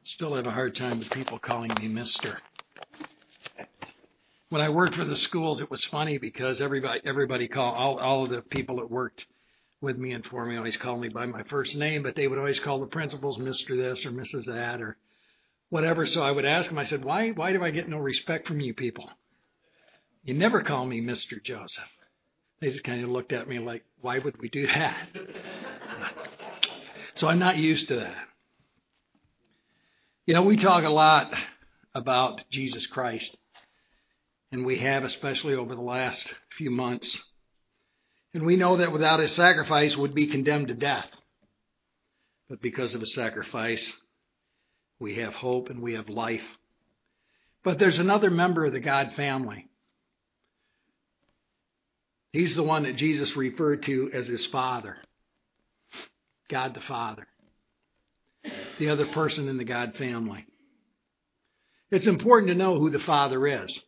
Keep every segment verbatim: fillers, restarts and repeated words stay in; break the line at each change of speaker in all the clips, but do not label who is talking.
Still have a hard time with people calling me Mister When I worked for the schools, it was funny because everybody, everybody called, all, all of the people that worked with me and for me always called me by my first name, but they would always call the principals Mister this or Missus that or whatever. So I would ask them, I said, why, why do I get no respect from you people? You never call me Mister Joseph. They just kind of looked at me like, why would we do that? So I'm not used to that. You know, we talk a lot about Jesus Christ, and we have, especially over the last few months. And we know that without his sacrifice would be condemned to death. But because of his sacrifice, we have hope and we have life. But there's another member of the God family. He's the one that Jesus referred to as his Father, God the Father, the other person in the God family. It's important to know who the Father is.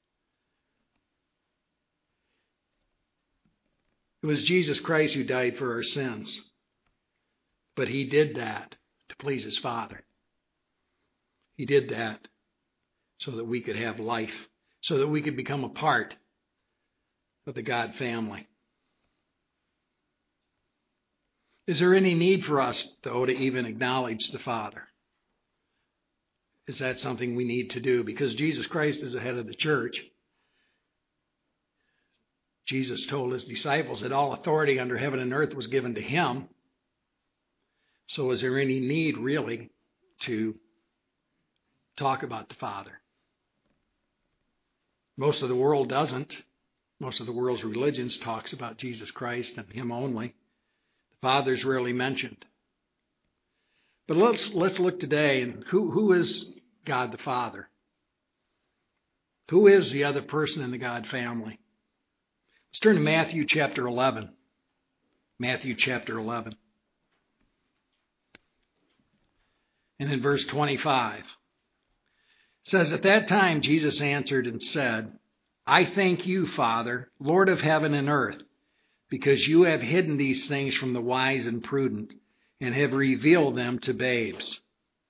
It was Jesus Christ who died for our sins, but he did that to please his Father. He did that so that we could have life, so that we could become a part of the God family. Is there any need for us, though, to even acknowledge the Father? Is that something we need to do? Because Jesus Christ is the head of the church. Jesus told his disciples that all authority under heaven and earth was given to him. So is there any need, really, to talk about the Father? Most of the world doesn't. Most of the world's religions talks about Jesus Christ and him only. The Father's rarely mentioned. But let's let's look today, and who who is God the Father? Who is the other person in the God family? Let's turn to Matthew chapter eleven. Matthew chapter eleven. And in verse twenty-five, it says, "At that time Jesus answered and said, I thank you, Father, Lord of heaven and earth, because you have hidden these things from the wise and prudent and have revealed them to babes.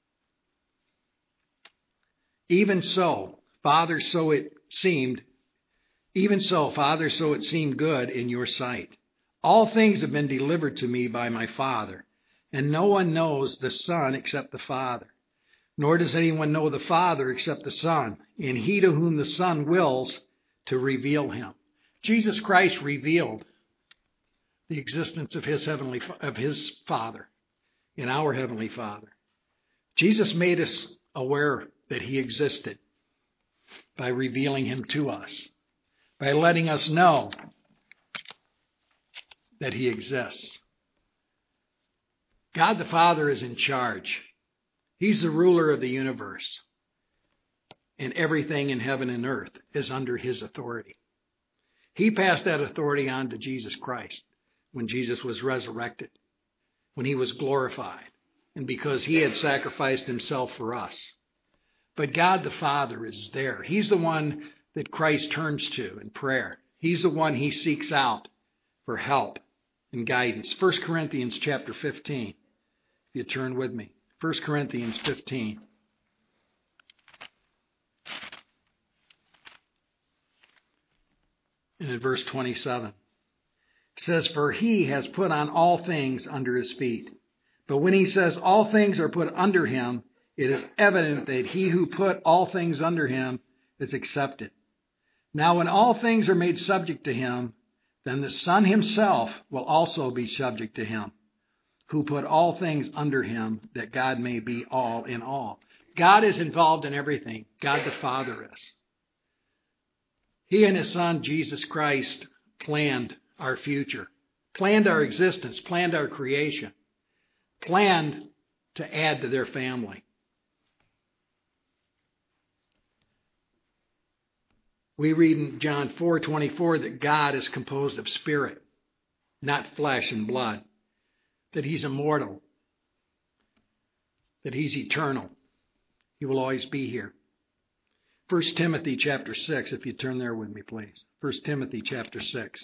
Even so, Father, so it seemed, even so, Father, so it seemed good in your sight. All things have been delivered to me by my Father, and no one knows the Son except the Father, nor does anyone know the Father except the Son, and he to whom the Son wills to reveal him." Jesus Christ revealed the existence of his heavenly, of his Father, in our heavenly Father. Jesus made us aware that he existed by revealing him to us, by letting us know that he exists. God the Father is in charge. He's the ruler of the universe. And everything in heaven and earth is under his authority. He passed that authority on to Jesus Christ when Jesus was resurrected, when he was glorified, and because he had sacrificed himself for us. But God the Father is there. He's the one that Christ turns to in prayer. He's the one he seeks out for help and guidance. First Corinthians chapter fifteen. If you turn with me. First Corinthians fifteen. And in verse twenty-seven, it says, "For he has put on all things under his feet." But when he says all things are put under him, it is evident that he who put all things under him is accepted. Now when all things are made subject to him, then the Son himself will also be subject to him, who put all things under him, that God may be all in all. God is involved in everything. God the Father is. He and his Son, Jesus Christ, planned our future, planned our existence, planned our creation, planned to add to their family. We read in John four twenty-four that God is composed of spirit, not flesh and blood, that he's immortal, that he's eternal. He will always be here. First Timothy chapter six, if you turn there with me, please. First Timothy chapter six.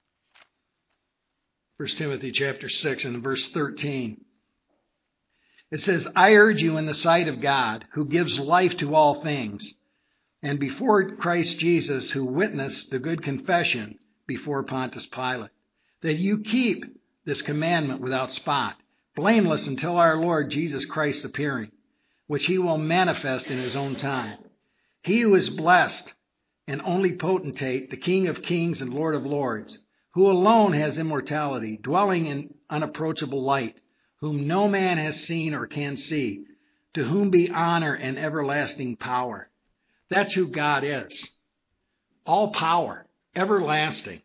First Timothy chapter six and verse thirteen. It says, I urge you in the sight of God, who gives life to all things, and before Christ Jesus, who witnessed the good confession before Pontius Pilate, that you keep this commandment without spot, blameless until our Lord Jesus Christ's appearing, which he will manifest in his own time. He who is blessed and only potentate, the King of kings and Lord of lords, who alone has immortality, dwelling in unapproachable light, whom no man has seen or can see, to whom be honor and everlasting power. That's who God is. All power, everlasting.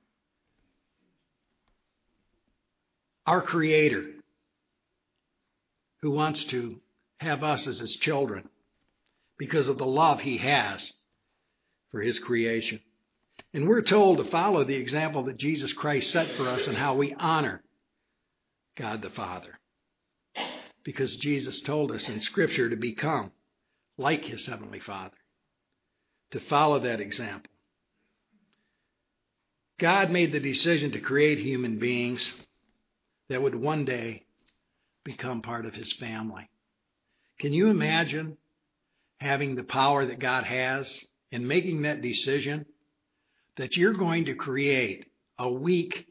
Our Creator, who wants to have us as his children because of the love he has for his creation. And we're told to follow the example that Jesus Christ set for us and how we honor God the Father. Because Jesus told us in Scripture to become like his Heavenly Father, to follow that example. God made the decision to create human beings that would one day become part of his family. Can you imagine having the power that God has and making that decision that you're going to create a weak,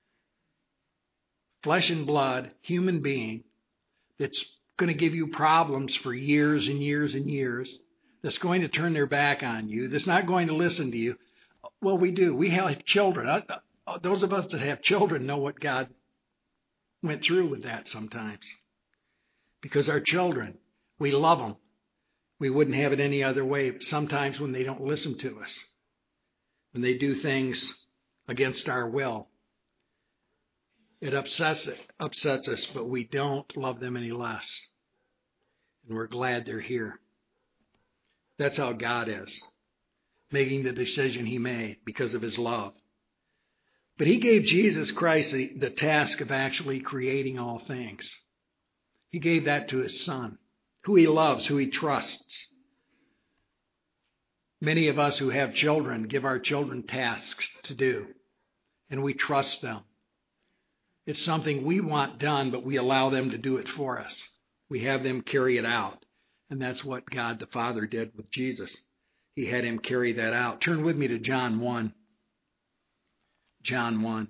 flesh and blood human being that's going to give you problems for years and years and years, that's going to turn their back on you, that's not going to listen to you? Well, we do. We have children. Those of us that have children know what God went through with that sometimes. Because our children, we love them. We wouldn't have it any other way. But sometimes when they don't listen to us, when they do things against our will, it upsets it, upsets us, but we don't love them any less. And we're glad they're here. That's how God is, making the decision he made because of his love. But he gave Jesus Christ the, the task of actually creating all things. He gave that to his Son, who he loves, who he trusts. Many of us who have children give our children tasks to do, and we trust them. It's something we want done, but we allow them to do it for us. We have them carry it out, and that's what God the Father did with Jesus. He had him carry that out. Turn with me to John one. John one.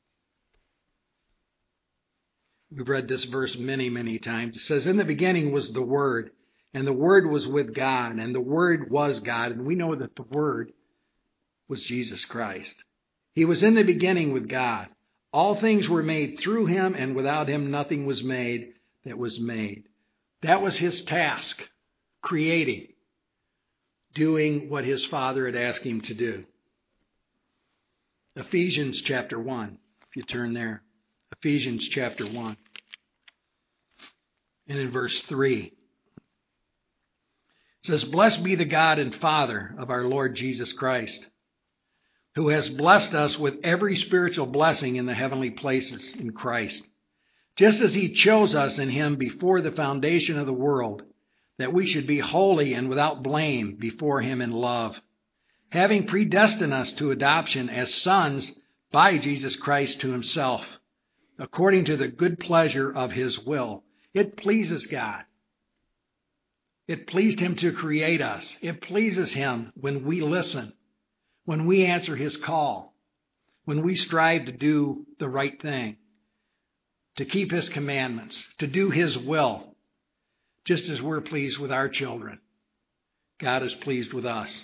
We've read this verse many, many times. It says, in the beginning was the Word, and the Word was with God, and the Word was God. And we know that the Word was Jesus Christ. He was in the beginning with God. All things were made through him, and without him nothing was made that was made. That was his task, creating, doing what his Father had asked him to do. Ephesians chapter one, if you turn there. Ephesians chapter one. And in verse three, it says, blessed be the God and Father of our Lord Jesus Christ, who has blessed us with every spiritual blessing in the heavenly places in Christ, just as he chose us in him before the foundation of the world, that we should be holy and without blame before him in love, having predestined us to adoption as sons by Jesus Christ to himself, according to the good pleasure of his will. It pleases God. It pleased him to create us. It pleases him when we listen, when we answer his call, when we strive to do the right thing, to keep his commandments, to do his will, just as we're pleased with our children. God is pleased with us.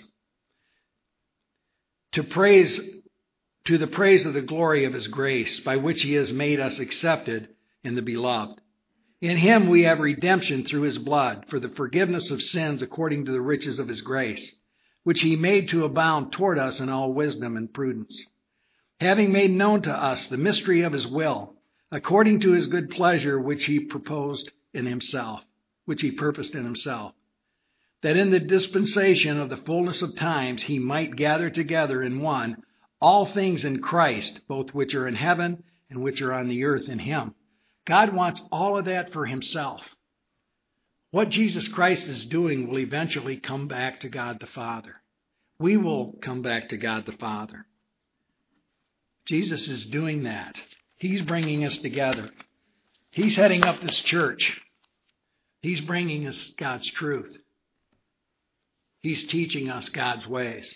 To praise, to the praise of the glory of his grace, by which he has made us accepted in the beloved. In him we have redemption through his blood, for the forgiveness of sins according to the riches of his grace, which he made to abound toward us in all wisdom and prudence, having made known to us the mystery of his will, according to his good pleasure, which he proposed in himself, which he purposed in himself, that in the dispensation of the fullness of times he might gather together in one all things in Christ, both which are in heaven and which are on the earth in him. God wants all of that for himself. What Jesus Christ is doing will eventually come back to God the Father. We will come back to God the Father. Jesus is doing that. He's bringing us together. He's heading up this church. He's bringing us God's truth. He's teaching us God's ways.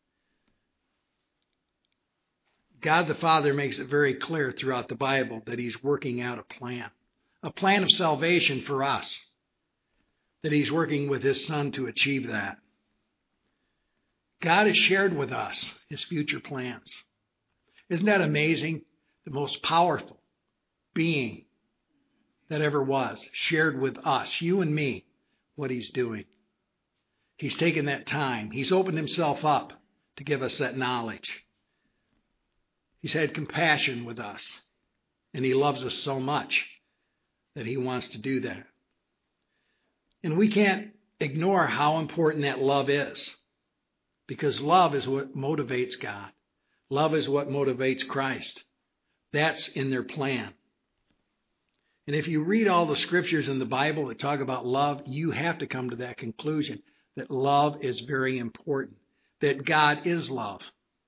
God the Father makes it very clear throughout the Bible that He's working out a plan, a plan of salvation for us, that He's working with His Son to achieve that. God has shared with us His future plans. Isn't that amazing? The most powerful being that ever was shared with us, you and me, what He's doing. He's taken that time. He's opened Himself up to give us that knowledge. He's had compassion with us, and He loves us so much that He wants to do that. And we can't ignore how important that love is, because love is what motivates God. Love is what motivates Christ. That's in their plan. And if you read all the scriptures in the Bible that talk about love, you have to come to that conclusion, that love is very important, that God is love.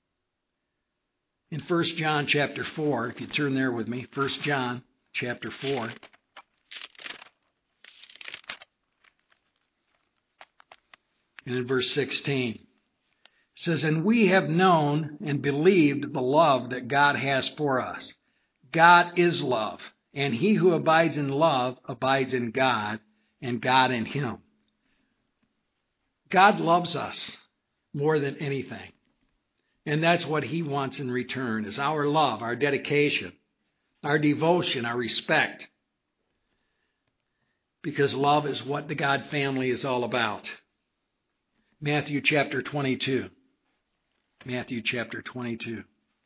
In First John chapter four, if you turn there with me, First John chapter four. And in verse sixteen, it says, "And we have known and believed the love that God has for us. God is love, and he who abides in love abides in God, and God in him." God loves us more than anything. And that's what He wants in return, is our love, our dedication, our devotion, our respect. Because love is what the God family is all about. Matthew chapter twenty-two. Matthew chapter twenty-two.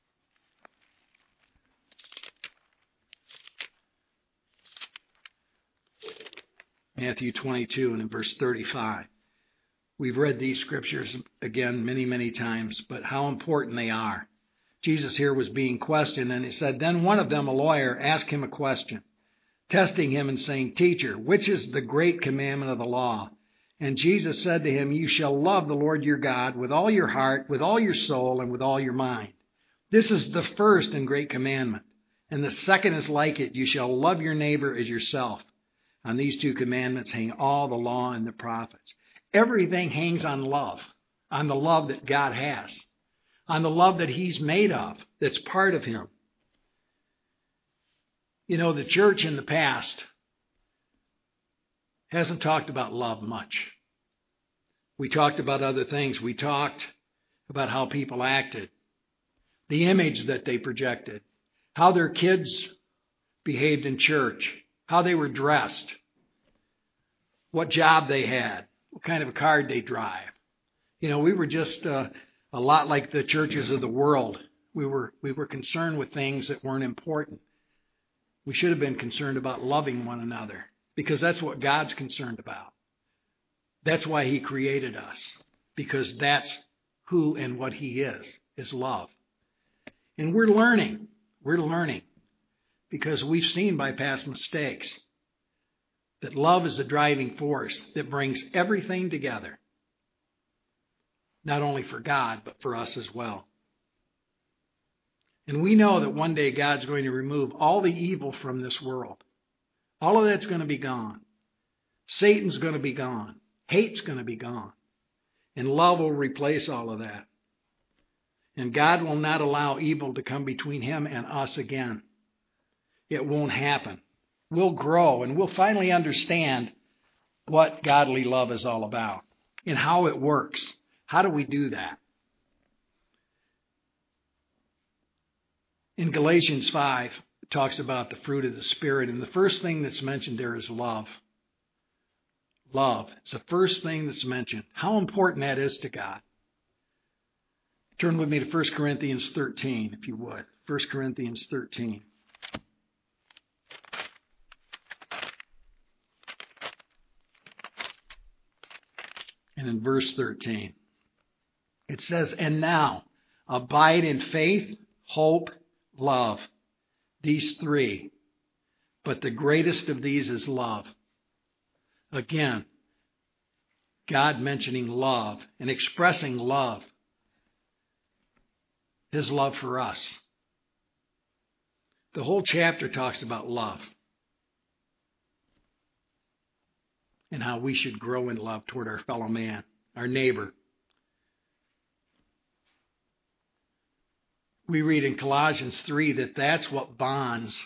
Matthew twenty-two and in verse thirty-five. We've read these scriptures again many, many times, but how important they are. Jesus here was being questioned, and He said, "Then one of them, a lawyer, asked Him a question, testing Him and saying, 'Teacher, which is the great commandment of the law?' And Jesus said to him, 'You shall love the Lord your God with all your heart, with all your soul, and with all your mind. This is the first and great commandment. And the second is like it. You shall love your neighbor as yourself. On these two commandments hang all the law and the prophets.'" Everything hangs on love, on the love that God has, on the love that He's made of, that's part of Him. You know, the church in the past hasn't talked about love much. We talked about other things. We talked about how people acted, the image that they projected, how their kids behaved in church, how they were dressed, what job they had, what kind of a car they drive. You know, we were just uh, a lot like the churches of the world. We were we were concerned with things that weren't important. We should have been concerned about loving one another, because that's what God's concerned about. That's why He created us, because that's who and what He is, is love. And we're learning. We're learning because we've seen by past mistakes that love is the driving force that brings everything together, not only for God, but for us as well. And we know that one day God's going to remove all the evil from this world. All of that's going to be gone. Satan's going to be gone. Hate's going to be gone. And love will replace all of that. And God will not allow evil to come between Him and us again. It won't happen. We'll grow and we'll finally understand what godly love is all about and how it works. How do we do that? In Galatians five, it talks about the fruit of the Spirit, and the first thing that's mentioned there is love. Love. It's the first thing that's mentioned. How important that is to God. Turn with me to First Corinthians thirteen, if you would. First Corinthians thirteen. And in verse thirteen, it says, "And now abide in faith, hope, love, these three. But the greatest of these is love." Again, God mentioning love and expressing love. His love for us. The whole chapter talks about love. and how we should grow in love toward our fellow man, our neighbor. We read in Colossians three that that's what bonds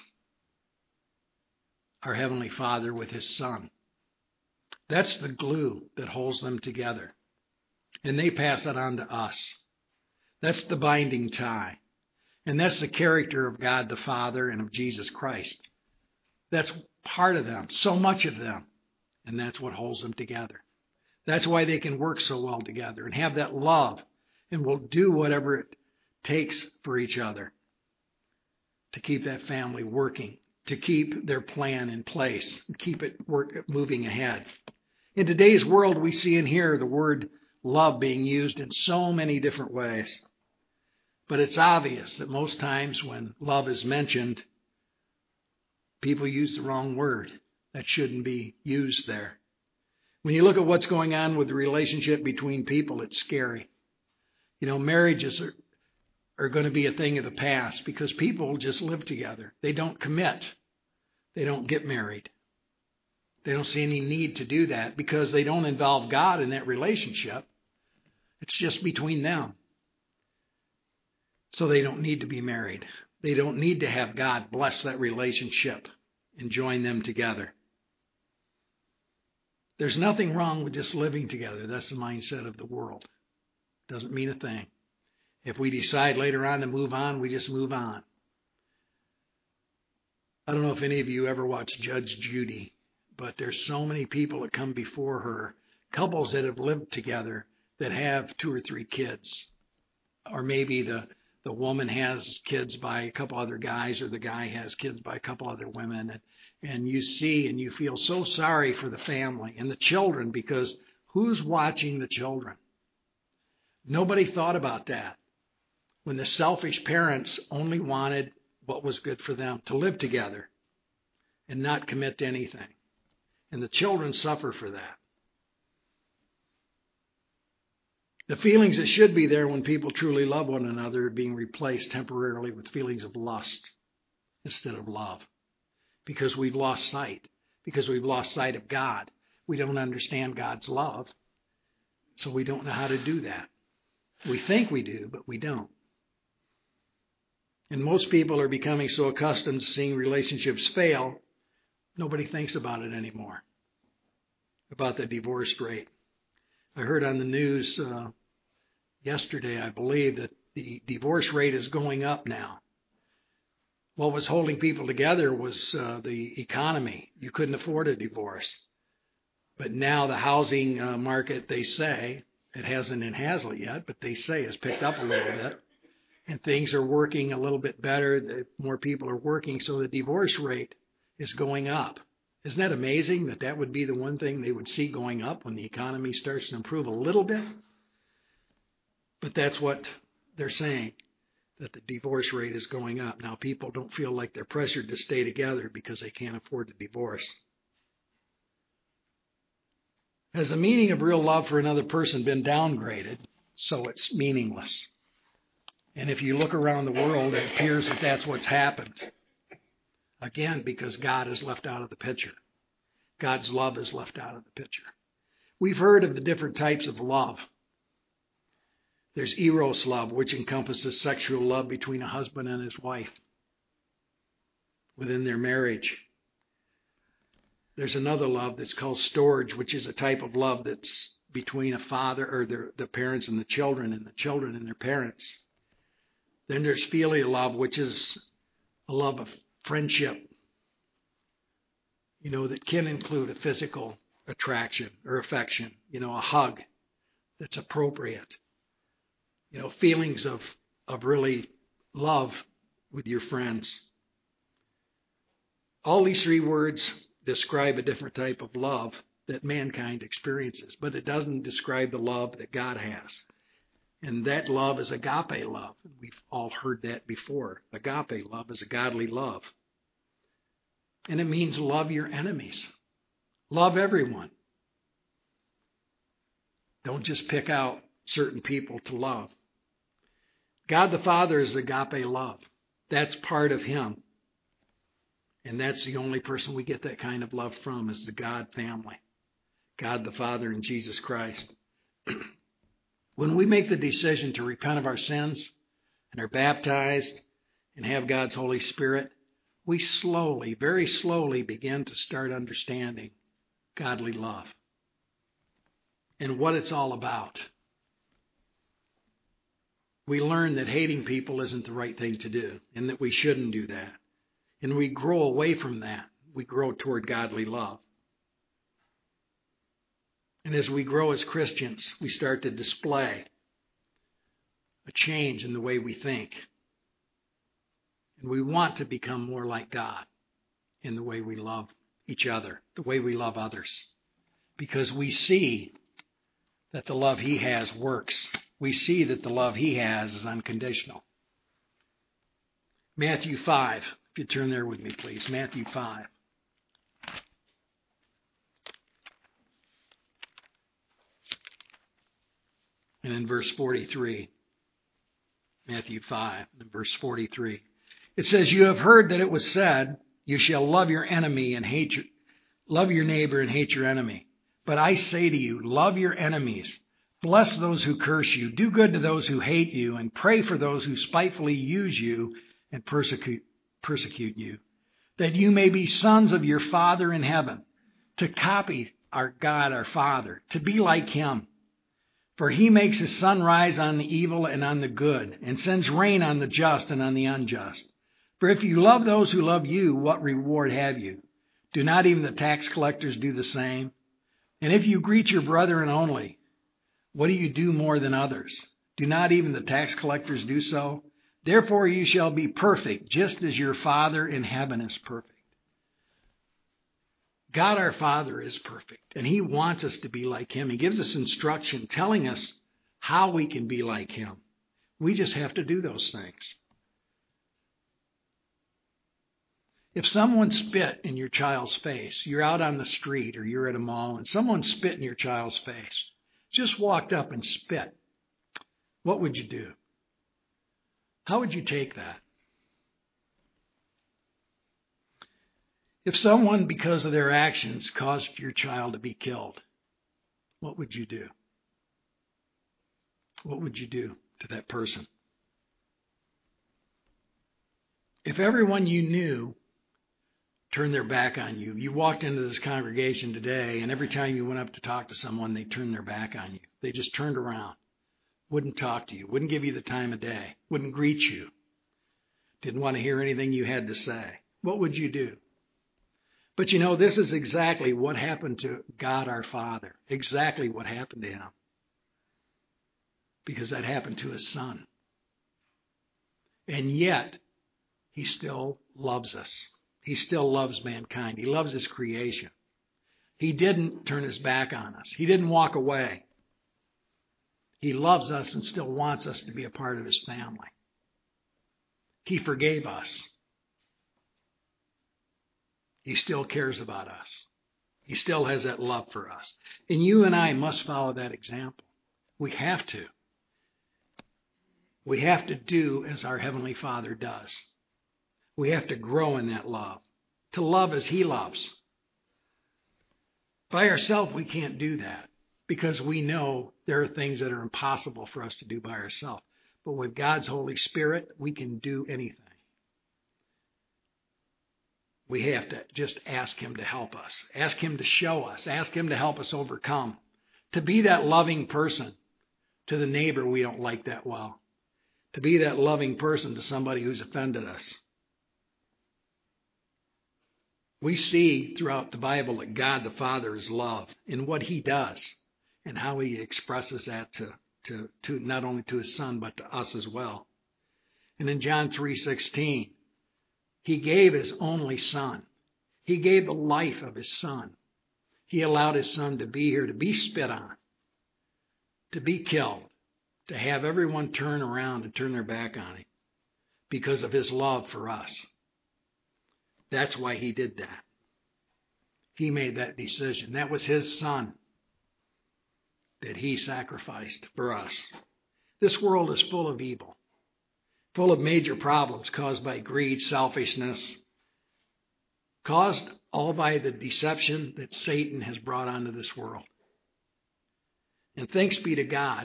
our Heavenly Father with His Son. That's the glue that holds them together. And they pass it on to us. That's the binding tie. And that's the character of God the Father and of Jesus Christ. That's part of them, so much of them. And that's what holds them together. That's why they can work so well together and have that love and will do whatever it takes for each other to keep that family working, to keep their plan in place, and keep it work, moving ahead. In today's world, we see and hear the word love being used in so many different ways. But it's obvious that most times when love is mentioned, people use the wrong word. That shouldn't be used there. When you look at what's going on with the relationship between people, it's scary. You know, marriages are, are going to be a thing of the past because people just live together. They don't commit. They don't get married. They don't see any need to do that because they don't involve God in that relationship. It's just between them. So they don't need to be married. They don't need to have God bless that relationship and join them together. There's nothing wrong with just living together. That's the mindset of the world. Doesn't mean a thing. If we decide later on to move on, we just move on. I don't know if any of you ever watched Judge Judy, but there's so many people that come before her, couples that have lived together that have two or three kids. Or maybe the, the woman has kids by a couple other guys, or the guy has kids by a couple other women. And, and you see and you feel so sorry for the family and the children, because who's watching the children? Nobody thought about that. When the selfish parents only wanted what was good for them, to live together and not commit to anything. And the children suffer for that. The feelings that should be there when people truly love one another are being replaced temporarily with feelings of lust instead of love. Because we've lost sight. Because we've lost sight of God. We don't understand God's love. So we don't know how to do that. We think we do, but we don't. And most people are becoming so accustomed to seeing relationships fail, nobody thinks about it anymore, about the divorce rate. I heard on the news uh, yesterday, I believe, that the divorce rate is going up now. What was holding people together was uh, the economy. You couldn't afford a divorce. But now the housing uh, market, they say, it hasn't in Hazlet yet, but they say has picked up a little bit. And things are working a little bit better. More people are working, so the divorce rate is going up. Isn't that amazing that that would be the one thing they would see going up when the economy starts to improve a little bit? But that's what they're saying, that the divorce rate is going up. Now, people don't feel like they're pressured to stay together because they can't afford to divorce. Has the meaning of real love for another person been downgraded so it's meaningless? And if you look around the world, it appears that that's what's happened. Again, because God is left out of the picture. God's love is left out of the picture. We've heard of the different types of love. There's eros love, which encompasses sexual love between a husband and his wife within their marriage. There's another love that's called storge, which is a type of love that's between a father or the, the parents and the children, and the children and their parents. Then there's filial love, which is a love of friendship, you know, that can include a physical attraction or affection, you know, a hug that's appropriate, you know, feelings of, of really love with your friends. All these three words describe a different type of love that mankind experiences, but it doesn't describe the love that God has. And that love is agape love. We've all heard that before. Agape love is a godly love. And it means love your enemies. Love everyone. Don't just pick out certain people to love. God the Father is agape love. That's part of Him. And that's the only person we get that kind of love from, is the God family. God the Father and Jesus Christ. When we make the decision to repent of our sins and are baptized and have God's Holy Spirit, we slowly, very slowly begin to start understanding godly love and what it's all about. We learn that hating people isn't the right thing to do and that we shouldn't do that. And we grow away from that. We grow toward godly love. And as we grow as Christians, we start to display a change in the way we think. And we want to become more like God in the way we love each other, the way we love others. Because we see that the love He has works. We see that the love He has is unconditional. Matthew five, if you turn there with me, please. Matthew five. And in verse forty-three, Matthew five, and verse forty-three, it says, "You have heard that it was said, you shall love your enemy and hate your, love your neighbor and hate your enemy. But I say to you, love your enemies, bless those who curse you, do good to those who hate you, and pray for those who spitefully use you and persecute persecute you, that you may be sons of your Father in heaven." To copy our God, our Father, to be like Him. For He makes His sun rise on the evil and on the good, and sends rain on the just and on the unjust. For if you love those who love you, what reward have you? Do not even the tax collectors do the same? And if you greet your brethren only, what do you do more than others? Do not even the tax collectors do so? Therefore you shall be perfect, just as your Father in heaven is perfect. God our Father is perfect, and He wants us to be like Him. He gives us instruction telling us how we can be like Him. We just have to do those things. If someone spit in your child's face, you're out on the street or you're at a mall, and someone spit in your child's face, just walked up and spit, what would you do? How would you take that? If someone, because of their actions, caused your child to be killed, what would you do? What would you do to that person? If everyone you knew turned their back on you, you walked into this congregation today, and every time you went up to talk to someone, they turned their back on you. They just turned around, wouldn't talk to you, wouldn't give you the time of day, wouldn't greet you, didn't want to hear anything you had to say. What would you do? But you know, this is exactly what happened to God our Father. Exactly what happened to Him. Because that happened to His Son. And yet, He still loves us. He still loves mankind. He loves His creation. He didn't turn His back on us. He didn't walk away. He loves us and still wants us to be a part of His family. He forgave us. He still cares about us. He still has that love for us. And you and I must follow that example. We have to. We have to do as our Heavenly Father does. We have to grow in that love. To love as He loves. By ourselves, we can't do that. Because we know there are things that are impossible for us to do by ourselves. But with God's Holy Spirit, we can do anything. We have to just ask Him to help us. Ask Him to show us. Ask Him to help us overcome. To be that loving person to the neighbor we don't like that well. To be that loving person to somebody who's offended us. We see throughout the Bible that God the Father is love in what He does and how He expresses that to, to, to not only to His Son but to us as well. And in John three sixteen, He gave His only Son. He gave the life of His Son. He allowed His Son to be here, to be spit on, to be killed, to have everyone turn around and turn their back on Him because of His love for us. That's why He did that. He made that decision. That was His Son that He sacrificed for us. This world is full of evil. Full of major problems caused by greed, selfishness, caused all by the deception that Satan has brought onto this world. And thanks be to God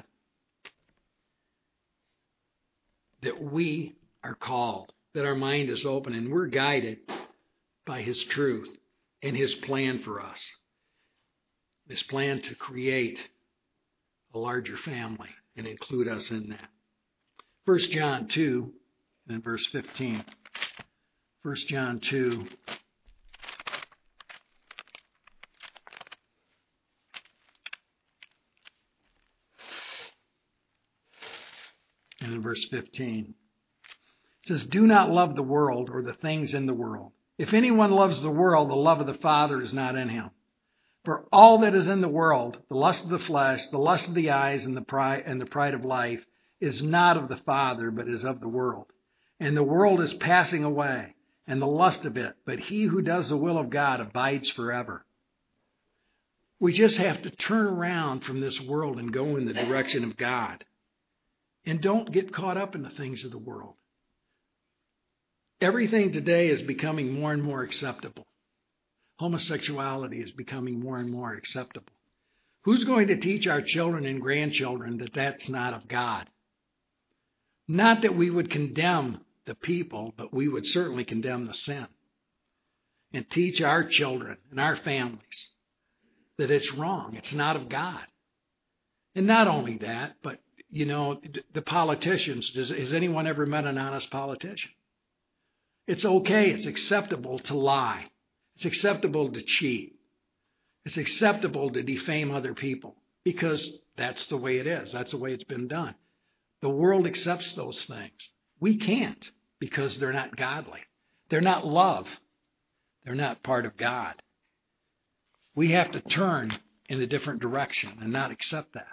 that we are called, that our mind is open, and we're guided by His truth and His plan for us. This plan to create a larger family and include us in that. First John two and verse fifteen. First John two. And in verse fifteen. It says, do not love the world or the things in the world. If anyone loves the world, the love of the Father is not in him. For all that is in the world, the lust of the flesh, the lust of the eyes, and the pride and the pride of life, is not of the Father, but is of the world. And the world is passing away, and the lust of it, but he who does the will of God abides forever. We just have to turn around from this world and go in the direction of God. And don't get caught up in the things of the world. Everything today is becoming more and more acceptable. Homosexuality is becoming more and more acceptable. Who's going to teach our children and grandchildren that that's not of God? Not that we would condemn the people, but we would certainly condemn the sin. And teach our children and our families that it's wrong. It's not of God. And not only that, but, you know, the politicians, does, has anyone ever met an honest politician? It's okay. It's acceptable to lie. It's acceptable to cheat. It's acceptable to defame other people because that's the way it is. That's the way it's been done. The world accepts those things. We can't because they're not godly. They're not love. They're not part of God. We have to turn in a different direction and not accept that.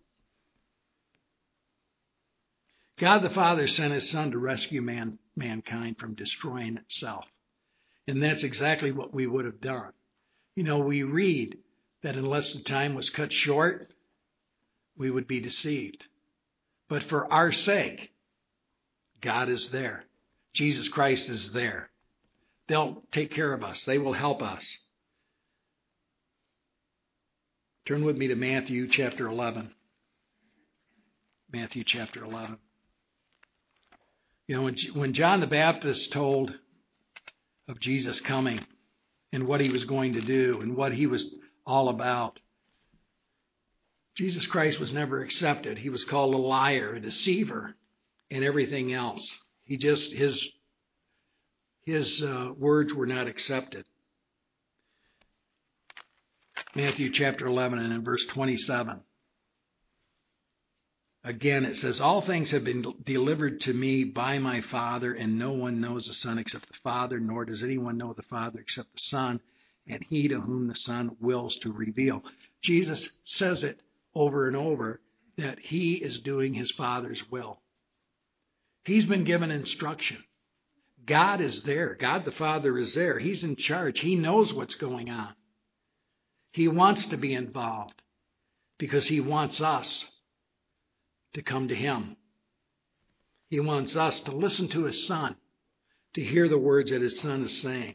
God the Father sent His Son to rescue man, mankind from destroying itself. And that's exactly what we would have done. You know, we read that unless the time was cut short, we would be deceived. But for our sake, God is there. Jesus Christ is there. They'll take care of us. They will help us. Turn with me to Matthew chapter eleven. Matthew chapter eleven. You know, when, when John the Baptist told of Jesus coming and what He was going to do and what He was all about, Jesus Christ was never accepted. He was called a liar, a deceiver, and everything else. He just, his, his uh, words were not accepted. Matthew chapter eleven and in verse twenty-seven. Again, it says, all things have been delivered to me by my Father, and no one knows the Son except the Father, nor does anyone know the Father except the Son, and he to whom the Son wills to reveal. Jesus says it over and over that He is doing His Father's will. He's been given instruction. God is there. God the Father is there. He's in charge. He knows what's going on. He wants to be involved because He wants us to come to Him. He wants us to listen to His Son, to hear the words that His Son is saying.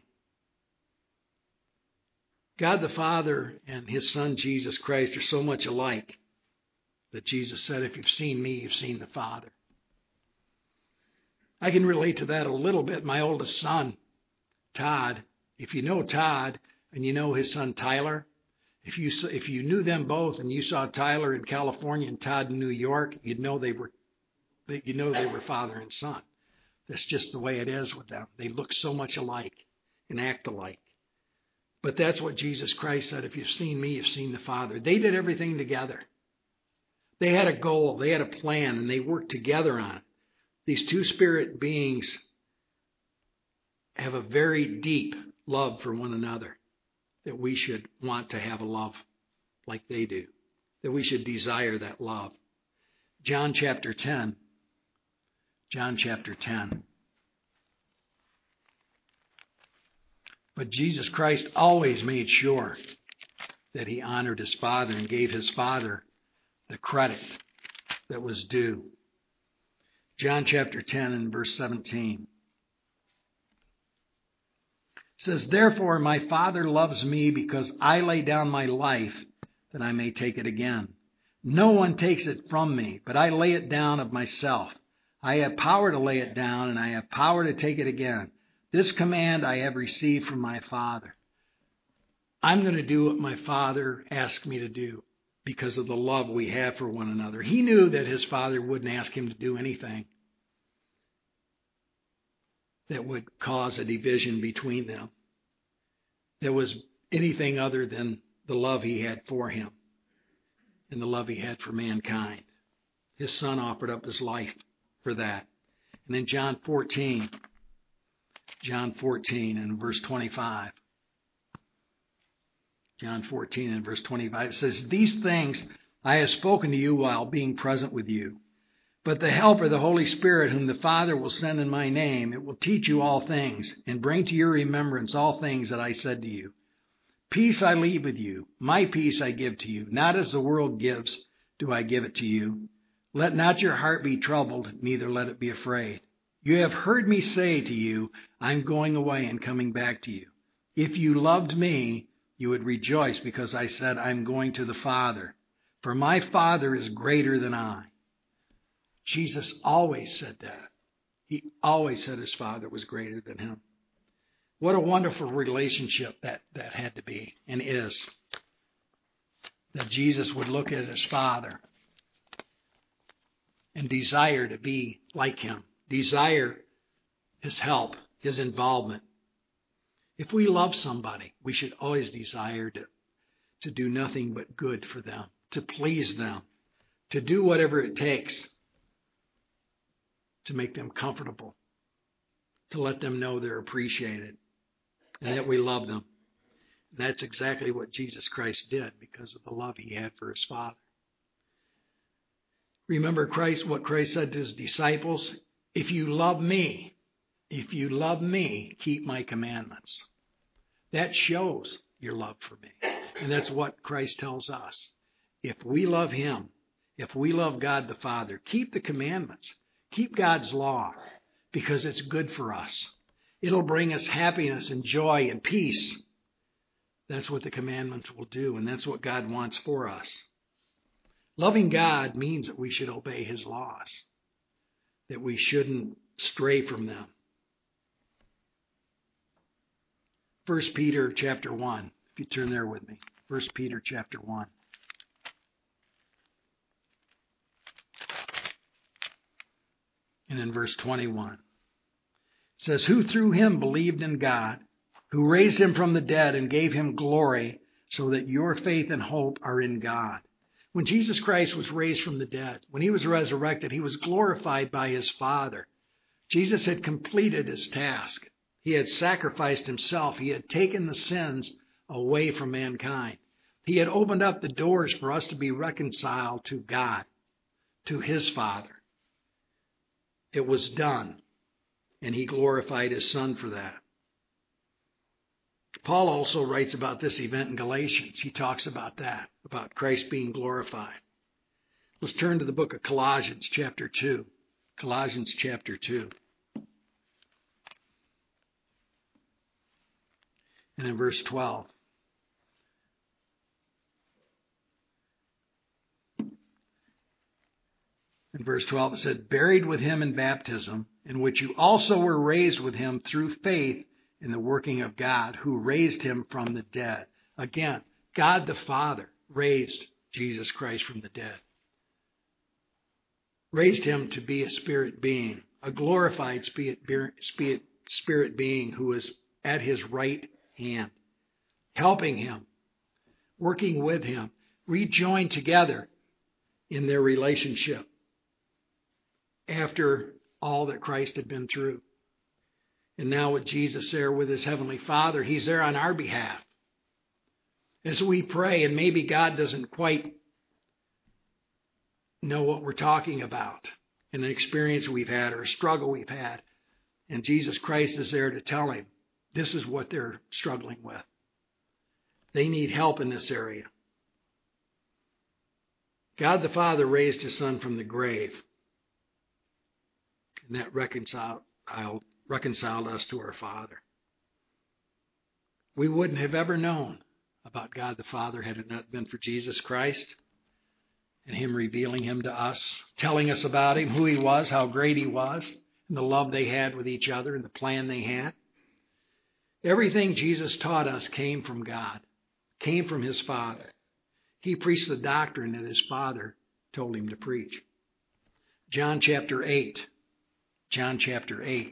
God the Father and His Son Jesus Christ are so much alike that Jesus said, if you've seen me, you've seen the Father. I can relate to that a little bit. My oldest son, Todd, if you know Todd and you know his son Tyler, If you if you knew them both and you saw Tyler in California and Todd in New York, you'd know they were you know they were father and son. That's just the way it is with them. They look so much alike and act alike. But that's what Jesus Christ said. If you've seen me, you've seen the Father. They did everything together. They had a goal. They had a plan, and they worked together on it. These two spirit beings have a very deep love for one another, that we should want to have a love like they do, that we should desire that love. John chapter ten. John chapter ten. But Jesus Christ always made sure that He honored His Father and gave His Father the credit that was due. John chapter ten and verse seventeen. It says, therefore my Father loves me because I lay down my life that I may take it again. No one takes it from me, but I lay it down of myself. I have power to lay it down, and I have power to take it again. This command I have received from my Father. I'm going to do what my Father asked me to do because of the love we have for one another. He knew that his Father wouldn't ask him to do anything that would cause a division between them, that was anything other than the love he had for him and the love he had for mankind. His Son offered up his life for that. And in John fourteen, John fourteen and verse twenty-five, John fourteen and verse twenty-five, it says, these things I have spoken to you while being present with you. But the Helper, the Holy Spirit, whom the Father will send in my name, it will teach you all things and bring to your remembrance all things that I said to you. Peace I leave with you. My peace I give to you. Not as the world gives, do I give it to you. Let not your heart be troubled, neither let it be afraid. You have heard me say to you, I'm going away and coming back to you. If you loved me, you would rejoice because I said, I'm going to the Father. For my Father is greater than I. Jesus always said that. He always said his Father was greater than him. What a wonderful relationship that, that had to be and is. That Jesus would look at his Father and desire to be like him. Desire his help, his involvement. If we love somebody, we should always desire to, to do nothing but good for them, to please them, to do whatever it takes to make them comfortable, to let them know they're appreciated and that we love them. And that's exactly what Jesus Christ did because of the love he had for his Father. Remember Christ, what Christ said to his disciples, if you love me, if you love me, keep my commandments. That shows your love for me. And that's what Christ tells us. If we love him, if we love God the Father, keep the commandments. Keep God's law because it's good for us. It'll bring us happiness and joy and peace. That's what the commandments will do, and that's what God wants for us. Loving God means that we should obey his laws, that we shouldn't stray from them. First Peter chapter one, if you turn there with me. First Peter chapter one. And in verse twenty-one, it says, who through him believed in God, who raised him from the dead and gave him glory, so that your faith and hope are in God. When Jesus Christ was raised from the dead, when he was resurrected, he was glorified by his Father. Jesus had completed his task. He had sacrificed himself. He had taken the sins away from mankind. He had opened up the doors for us to be reconciled to God, to his Father. It was done, and he glorified his Son for that. Paul also writes about this event in Galatians. He talks about that, about Christ being glorified. Let's turn to the book of Colossians chapter two. Colossians chapter two. And in verse twelve. In verse twelve it said, buried with him in baptism, in which you also were raised with him through faith in the working of God, who raised him from the dead. Again, God the Father raised Jesus Christ from the dead. Raised him to be a spirit being, a glorified spirit, spirit being who is at his right hand, helping him, working with him, rejoined together in their relationship after all that Christ had been through. And now with Jesus there with his heavenly Father, he's there on our behalf. As we pray, and maybe God doesn't quite know what we're talking about, an experience we've had or a struggle we've had, and Jesus Christ is there to tell him, this is what they're struggling with. They need help in this area. God the Father raised his Son from the grave, and that reconciled, reconciled us to our Father. We wouldn't have ever known about God the Father had it not been for Jesus Christ and Him revealing Him to us, telling us about Him, who He was, how great He was, and the love they had with each other and the plan they had. Everything Jesus taught us came from God, came from His Father. He preached the doctrine that His Father told Him to preach. John chapter eight. John chapter eight.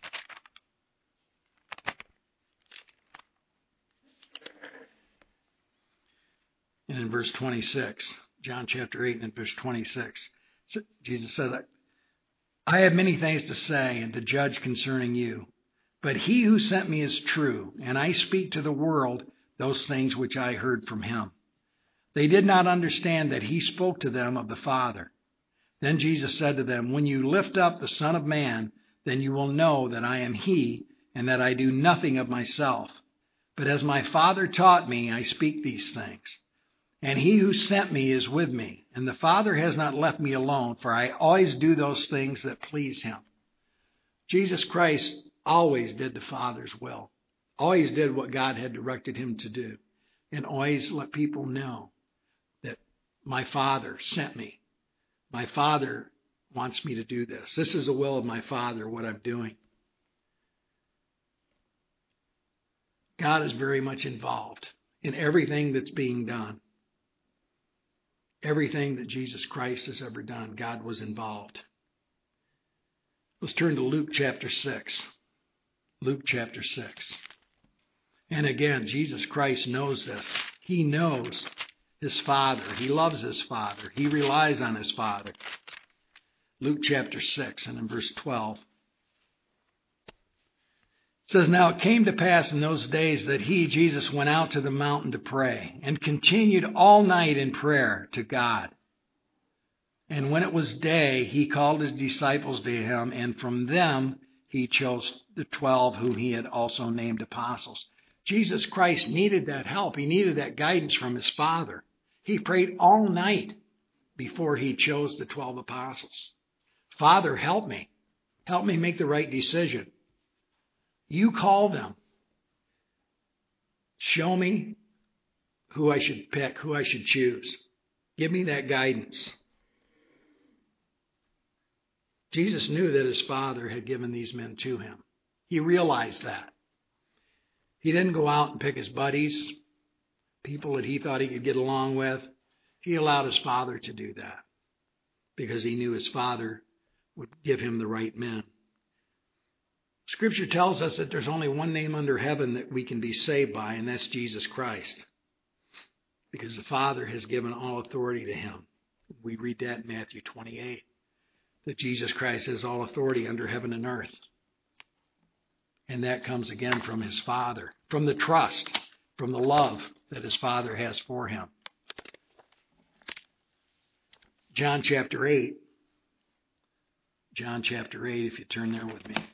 And in verse twenty-six, John chapter eight and in verse twenty-six, Jesus said, I have many things to say and to judge concerning you, but He who sent me is true, and I speak to the world those things which I heard from Him. They did not understand that He spoke to them of the Father. Then Jesus said to them, when you lift up the Son of Man, then you will know that I am He, and that I do nothing of myself. But as my Father taught me, I speak these things. And He who sent me is with me, and the Father has not left me alone, for I always do those things that please Him. Jesus Christ always did the Father's will, always did what God had directed Him to do, and always let people know that my Father sent me. My Father wants me to do this. This is the will of my Father, what I'm doing. God is very much involved in everything that's being done. Everything that Jesus Christ has ever done, God was involved. Let's turn to Luke chapter six. Luke chapter six. And again, Jesus Christ knows this. He knows His Father. He loves His Father. He relies on His Father. Luke chapter six and in verse twelve. It says, now it came to pass in those days that He, Jesus, went out to the mountain to pray and continued all night in prayer to God. And when it was day, He called His disciples to Him, and from them He chose the twelve whom He had also named apostles. Jesus Christ needed that help. He needed that guidance from His Father. He prayed all night before He chose the twelve apostles. Father, help me. Help me make the right decision. You call them. Show me who I should pick, who I should choose. Give me that guidance. Jesus knew that His Father had given these men to Him. He realized that. He didn't go out and pick his buddies, people that he thought he could get along with. He allowed His Father to do that because He knew His Father would give him the right men. Scripture tells us that there's only one name under heaven that we can be saved by, and that's Jesus Christ. Because the Father has given all authority to Him. We read that in Matthew twenty-eight. That Jesus Christ has all authority under heaven and earth. And that comes again from His Father. From the trust, from the love that His Father has for Him. John chapter eight. John chapter eight, if you turn there with me.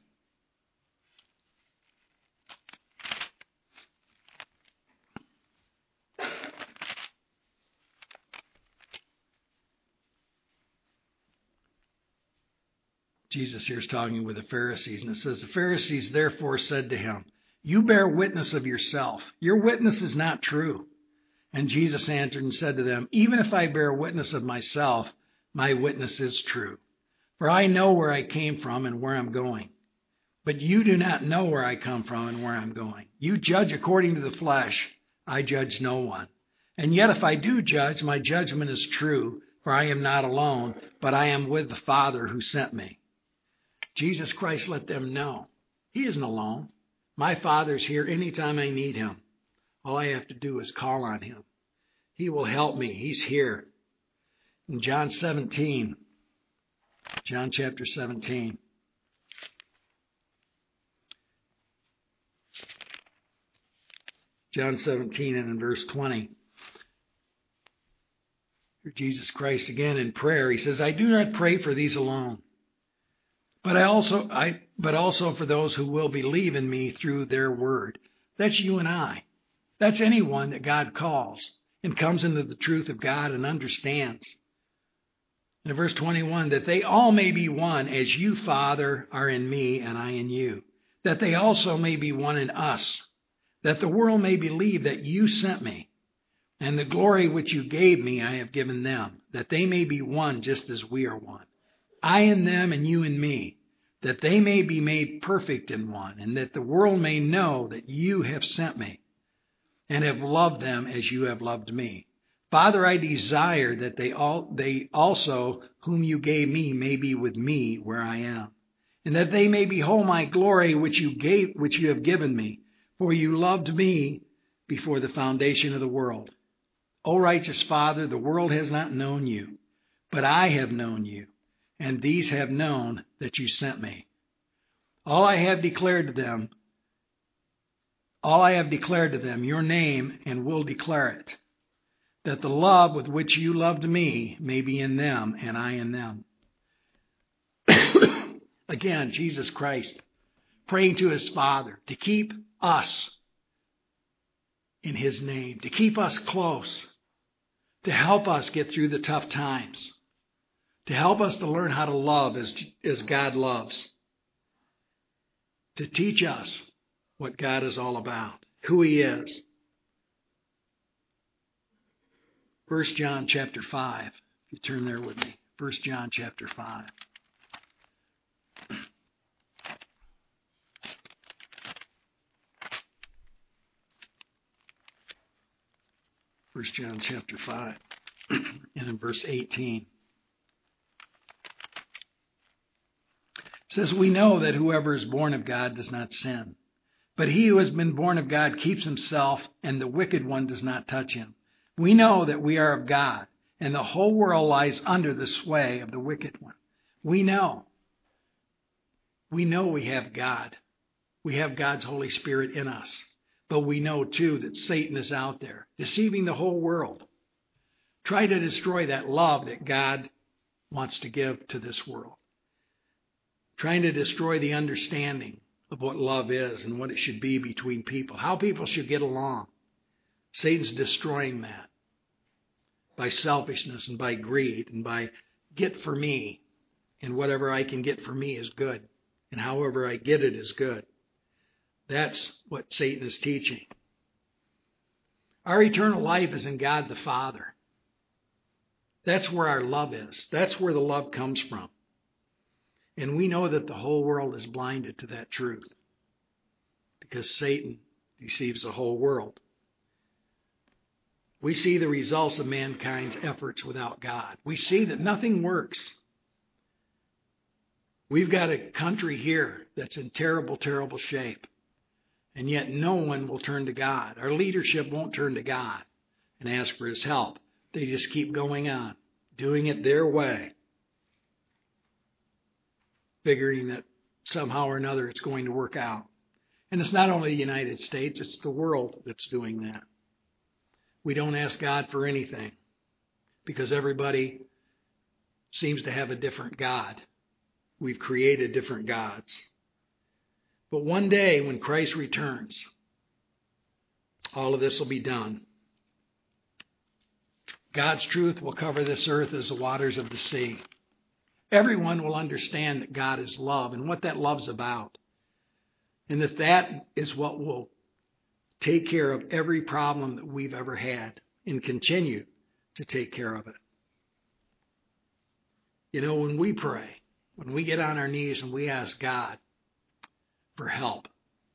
Jesus here is talking with the Pharisees, and it says, the Pharisees therefore said to Him, you bear witness of yourself. Your witness is not true. And Jesus answered and said to them, even if I bear witness of myself, my witness is true. For I know where I came from and where I'm going. But you do not know where I come from and where I'm going. You judge according to the flesh. I judge no one. And yet if I do judge, my judgment is true, for I am not alone, but I am with the Father who sent me. Jesus Christ let them know He isn't alone. My Father's here anytime I need Him. All I have to do is call on Him. He will help me. He's here. In John seventeen, John chapter seventeen. John seventeen and in verse twenty. Here Jesus Christ again in prayer. He says, I do not pray for these alone. But I also, I, but also for those who will believe in me through their word. That's you and I. That's anyone that God calls and comes into the truth of God and understands. In verse twenty-one, that they all may be one, as you, Father, are in me and I in you, that they also may be one in us, that the world may believe that you sent me. And the glory which you gave me I have given them, that they may be one just as we are one. I in them and you in me, that they may be made perfect in one, and that the world may know that you have sent me, and have loved them as you have loved me. Father, I desire that they all they also whom you gave me may be with me where I am, and that they may behold my glory which you gave which you have given me, for you loved me before the foundation of the world. O righteous Father, the world has not known you, but I have known you, and these have known that you sent me. All I have declared to them, all I have declared to them, your name, and will declare it, that the love with which you loved me may be in them, and I in them. Again, Jesus Christ praying to his Father to keep us in his name, to keep us close, to help us get through the tough times, to help us to learn how to love as, as God loves, to teach us what God is all about, who he is. First John chapter five, if you turn there with me. First John chapter five. First John chapter five, and in verse eighteen. It says, we know that whoever is born of God does not sin. But he who has been born of God keeps himself, and the wicked one does not touch him. We know that we are of God, and the whole world lies under the sway of the wicked one. We know. We know we have God. We have God's Holy Spirit in us. But we know, too, that Satan is out there, deceiving the whole world, trying to destroy that love that God wants to give to this world, trying to destroy the understanding of what love is and what it should be between people, how people should get along. Satan's destroying that by selfishness and by greed and by get for me, and whatever I can get for me is good, and however I get it is good. That's what Satan is teaching. Our eternal life is in God the Father. That's where our love is. That's where the love comes from. And we know that the whole world is blinded to that truth because Satan deceives the whole world. We see the results of mankind's efforts without God. We see that nothing works. We've got a country here that's in terrible, terrible shape. And yet no one will turn to God. Our leadership won't turn to God and ask for his help. They just keep going on, doing it their way, figuring that somehow or another it's going to work out. And it's not only the United States, it's the world that's doing that. We don't ask God for anything because everybody seems to have a different God. We've created different gods. But one day when Christ returns, all of this will be done. God's truth will cover this earth as the waters of the sea. Everyone will understand that God is love and what that love's about. And that that is what will take care of every problem that we've ever had and continue to take care of it. You know, when we pray, when we get on our knees and we ask God for help,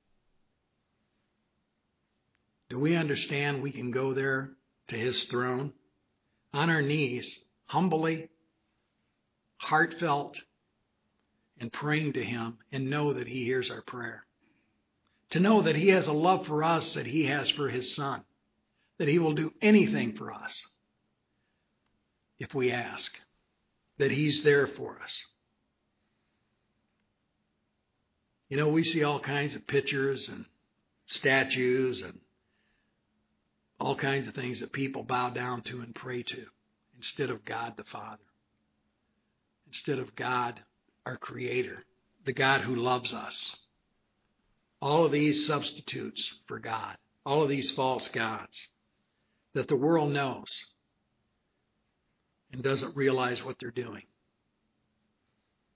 do we understand we can go there to his throne on our knees, humbly, heartfelt, and praying to him and know that he hears our prayer? To know that he has a love for us that he has for his son, that he will do anything for us if we ask, that he's there for us. You know, we see all kinds of pictures and statues and all kinds of things that people bow down to and pray to instead of God the Father, instead of God, our Creator, the God who loves us. All of these substitutes for God, all of these false gods that the world knows and doesn't realize what they're doing.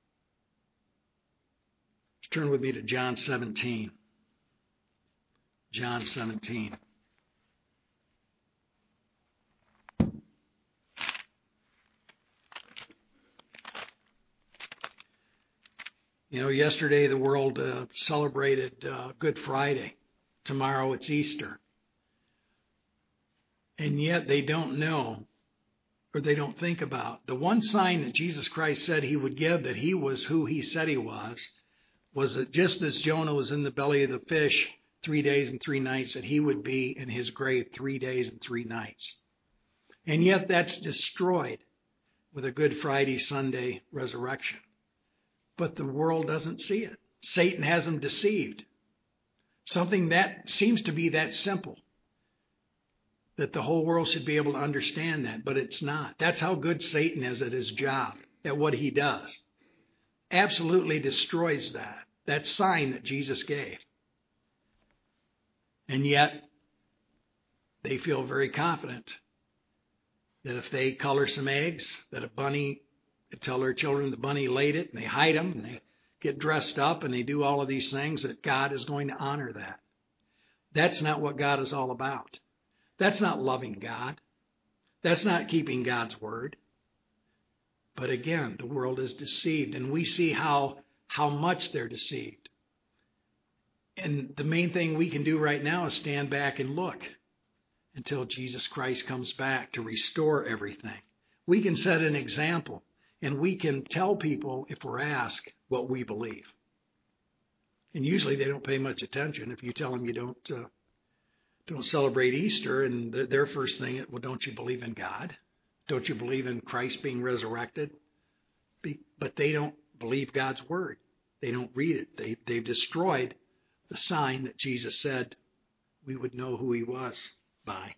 Turn with me to John seventeen. John seventeen. You know, yesterday the world uh, celebrated uh, Good Friday. Tomorrow it's Easter. And yet they don't know, or they don't think about, the one sign that Jesus Christ said he would give, that he was who he said he was, was that just as Jonah was in the belly of the fish three days and three nights, that he would be in his grave three days and three nights. And yet that's destroyed with a Good Friday, Sunday resurrection. But the world doesn't see it. Satan has them deceived. Something that seems to be that simple, that the whole world should be able to understand that, but it's not. That's how good Satan is at his job, at what he does. Absolutely destroys that, that sign that Jesus gave. And yet, they feel very confident that if they color some eggs, that a bunny, they tell their children the bunny laid it, and they hide them, and they get dressed up, and they do all of these things, that God is going to honor that. That's not what God is all about. That's not loving God. That's not keeping God's word. But again, the world is deceived, and we see how, how much they're deceived. And the main thing we can do right now is stand back and look until Jesus Christ comes back to restore everything. We can set an example, and we can tell people, if we're asked, what we believe. And usually they don't pay much attention. If you tell them you don't uh, don't celebrate Easter, and their first thing is, well, don't you believe in God? Don't you believe in Christ being resurrected? But they don't believe God's word. They don't read it. They, they've destroyed the sign that Jesus said we would know who he was by.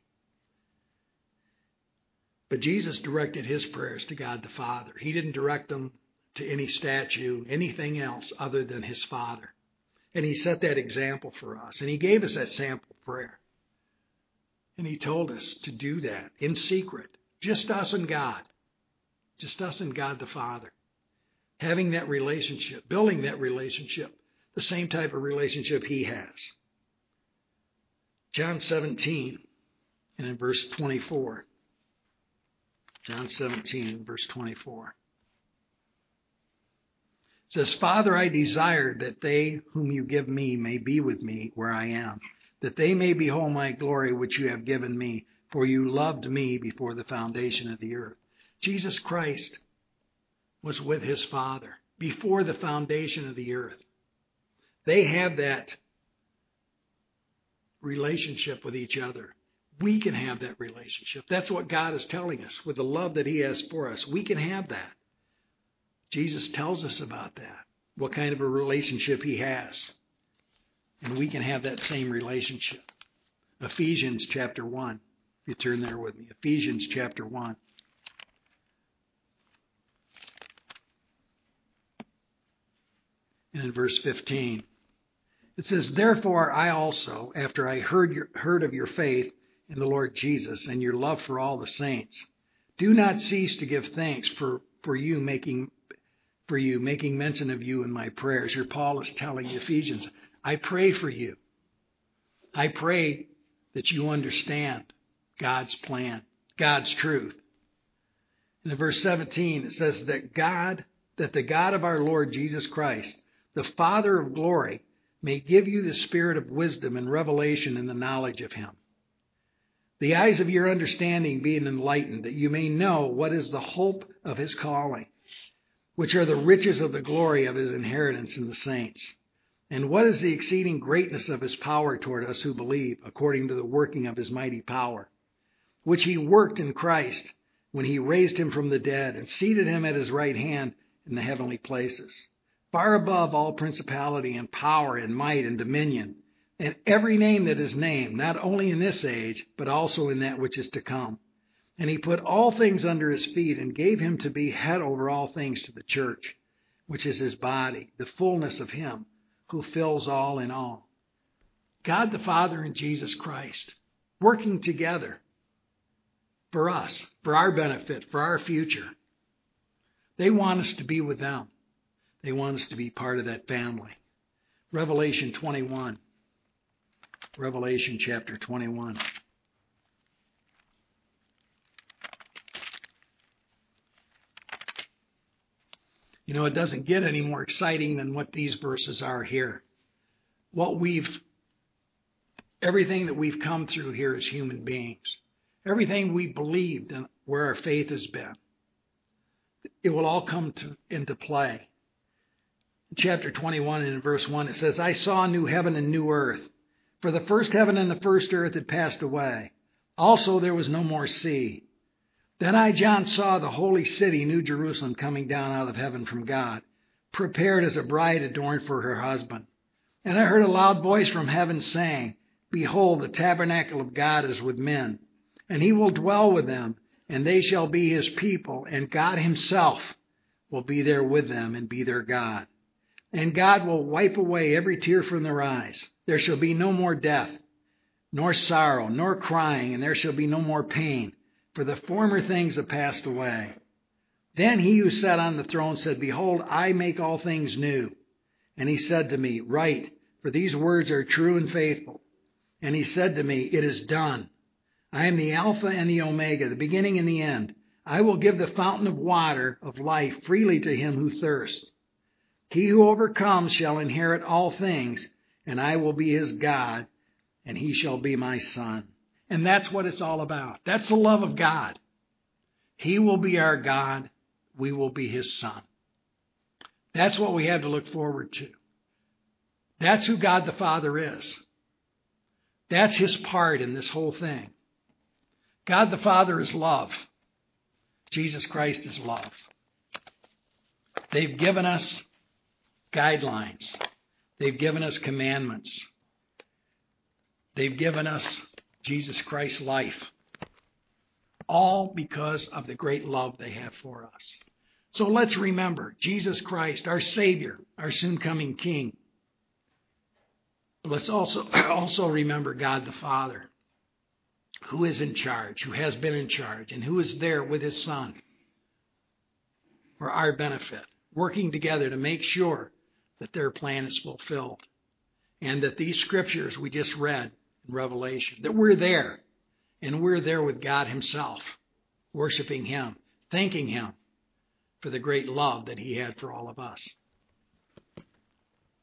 But Jesus directed his prayers to God the Father. He didn't direct them to any statue, anything else other than his Father. And he set that example for us. And he gave us that sample prayer. And he told us to do that in secret. Just us and God. Just us and God the Father. Having that relationship, building that relationship, the same type of relationship he has. John seventeen, and in verse twenty-four. John seventeen, verse twenty-four. It says, Father, I desire that they whom you give me may be with me where I am, that they may behold my glory which you have given me, for you loved me before the foundation of the earth. Jesus Christ was with his Father before the foundation of the earth. They have that relationship with each other. We can have that relationship. That's what God is telling us with the love that he has for us. We can have that. Jesus tells us about that, what kind of a relationship he has. And we can have that same relationship. Ephesians chapter one. If you turn there with me. Ephesians chapter one. And in verse fifteen. It says, Therefore I also, after I heard your, heard of your faith in the Lord Jesus and your love for all the saints, do not cease to give thanks for, for you making for you, making mention of you in my prayers. Here Paul is telling the Ephesians, I pray for you. I pray that you understand God's plan, God's truth. And in verse seventeen, it says that God, that the God of our Lord Jesus Christ, the Father of glory, may give you the spirit of wisdom and revelation in the knowledge of him. The eyes of your understanding being enlightened, that you may know what is the hope of his calling, which are the riches of the glory of his inheritance in the saints, and what is the exceeding greatness of his power toward us who believe, according to the working of his mighty power, which he worked in Christ when he raised him from the dead and seated him at his right hand in the heavenly places, far above all principality and power and might and dominion, and every name that is named, not only in this age, but also in that which is to come. And he put all things under his feet and gave him to be head over all things to the church, which is his body, the fullness of him who fills all in all. God the Father and Jesus Christ working together for us, for our benefit, for our future. They want us to be with them. They want us to be part of that family. Revelation twenty-one. Revelation chapter twenty-one. You know, it doesn't get any more exciting than what these verses are here. What we've, everything that we've come through here as human beings, everything we believed and where our faith has been, it will all come to, into play. In chapter twenty-one and in verse one, it says, I saw a new heaven and new earth, for the first heaven and the first earth had passed away. Also there was no more sea. Then I, John, saw the holy city, New Jerusalem, coming down out of heaven from God, prepared as a bride adorned for her husband. And I heard a loud voice from heaven saying, Behold, the tabernacle of God is with men, and he will dwell with them, and they shall be his people, and God himself will be there with them and be their God. And God will wipe away every tear from their eyes. There shall be no more death, nor sorrow, nor crying, and there shall be no more pain, for the former things have passed away. Then he who sat on the throne said, Behold, I make all things new. And he said to me, Write, for these words are true and faithful. And he said to me, It is done. I am the Alpha and the Omega, the beginning and the end. I will give the fountain of water of life freely to him who thirsts. He who overcomes shall inherit all things, and I will be his God, and he shall be my son. And that's what it's all about. That's the love of God. He will be our God. We will be his son. That's what we have to look forward to. That's who God the Father is. That's his part in this whole thing. God the Father is love. Jesus Christ is love. They've given us guidelines. They've given us commandments. They've given us Jesus Christ's life. All because of the great love they have for us. So let's remember Jesus Christ, our Savior, our soon-coming King. But let's also, also remember God the Father, who is in charge, who has been in charge, and who is there with his Son for our benefit, working together to make sure that their plan is fulfilled. And that these scriptures we just read in Revelation, that we're there, and we're there with God himself, worshiping him, thanking him for the great love that he had for all of us.